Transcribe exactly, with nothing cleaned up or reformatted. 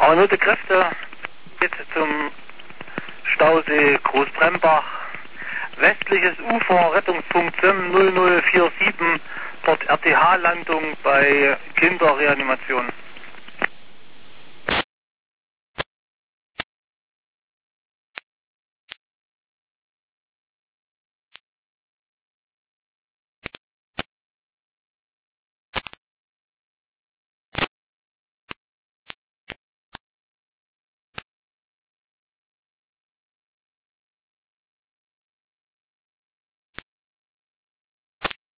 Erneute Kräfte geht zum Stausee Großbrembach. Westliches Ufer, Rettungspunkt S I M null null vier sieben, dort R T H-Landung bei Kinderreanimation.